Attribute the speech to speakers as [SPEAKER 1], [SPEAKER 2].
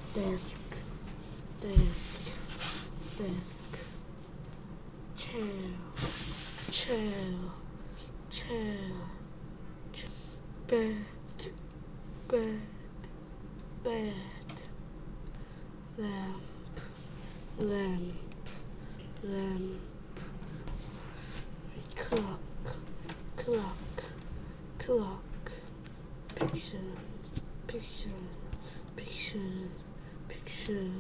[SPEAKER 1] desk, desk, desk, chair, chair, chair, bed, bed, bed, lamp, lamp, lamp, clock, clock, clock, picture, picture, picture, picture.